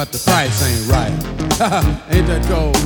but the price ain't right. Ain't that cold?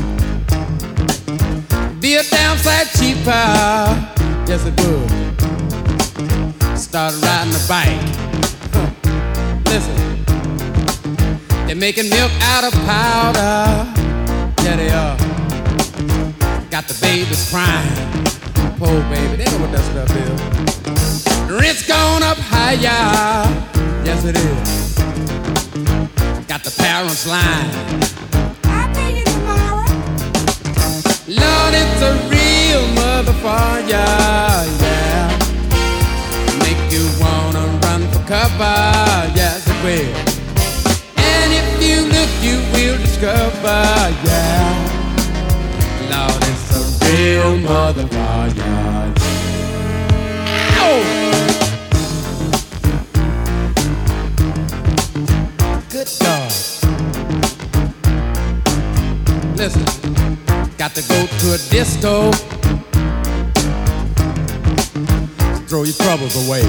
Be a downside cheaper, yes it would. Started riding a bike. Listen, they're making milk out of powder. Yeah, they are. Got the babies crying. Poor baby, they know what that stuff is. The rent's gone up higher. Yes, it is. Got the parents lying. I'll pay you tomorrow. Lord, it's a real motherfucker, yeah. Make you wanna run for cover, yes it will. And if you look, you will discover, yeah. Lord, it's a real motherfucker. Ow! Good God. Listen, got to go to a disco. Throw your troubles away.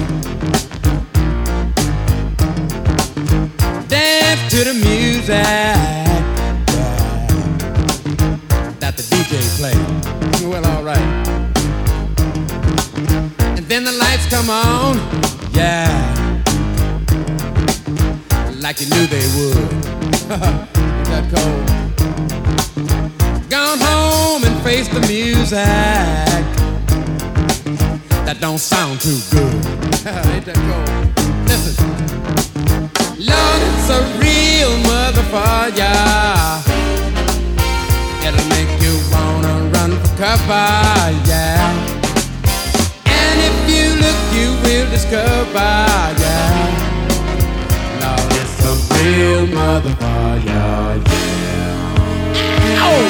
Dance to the music that the DJ plays. Well, all right. And then the lights come on, yeah, like you knew they would. Ain't that cold? Gone home and face the music that don't sound too good. Ain't that cold? Listen, Lord, it's a real motherfucker. It'll make you wanna run for cover, yeah. And if you look, you will discover, yeah. Lord, it's a real motherfucker, yeah. Ow!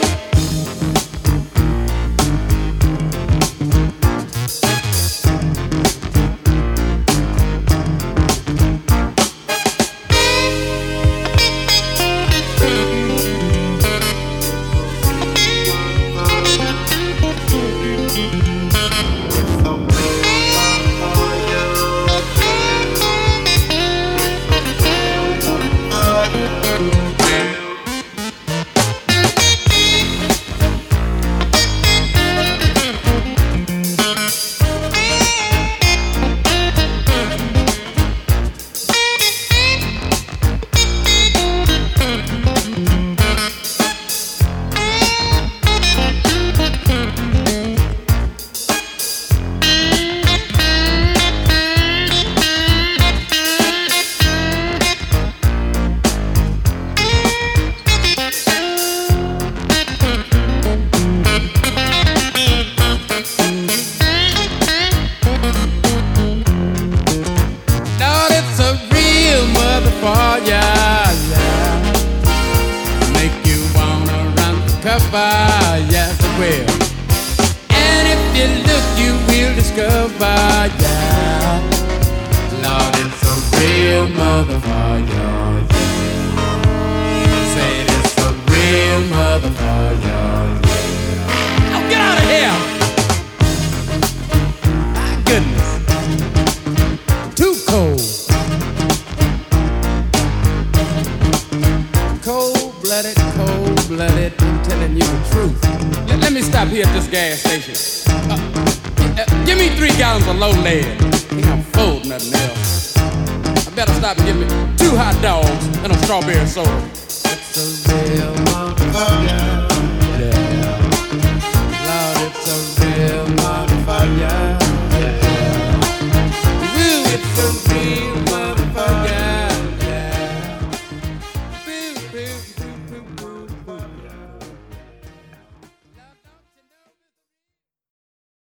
Yes, it will. And if you look, you will discover, yeah. Lord, it's a real motherfucker, yeah. Say it's a real motherfucker, yeah. Oh, get out of here! My goodness. Too cold. Cold-blooded, I'm telling you the truth. Let me stop here at this gas station. Give me 3 gallons of low lead. Ain't no fold, nothing else. I better stop and give me 2 hot dogs and a strawberry soda. It's a real motherfucker.